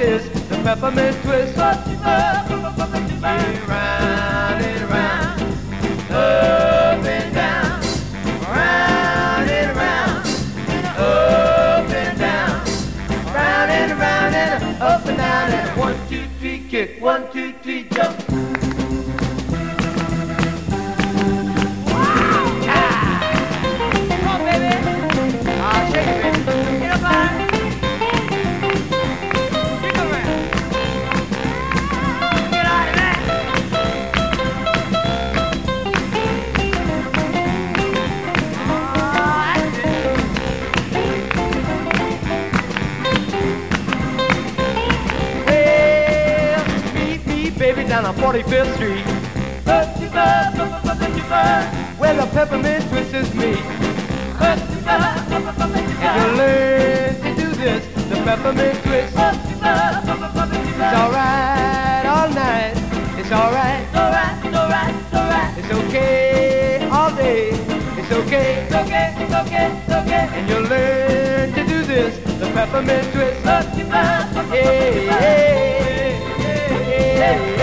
this, the peppermint twist. Round and round, up and down, round and round, up and down, round and round and up and down and 1, 2, 3 kick, 1, 2, 3 jump. Baby down on 45th Street, where the peppermint twist is me. And you learn to do this, the peppermint twist. It's alright all night, it's alright, it's okay all day, it's okay, and you learn to do this, the peppermint twist. Hey, hey, hey, hey.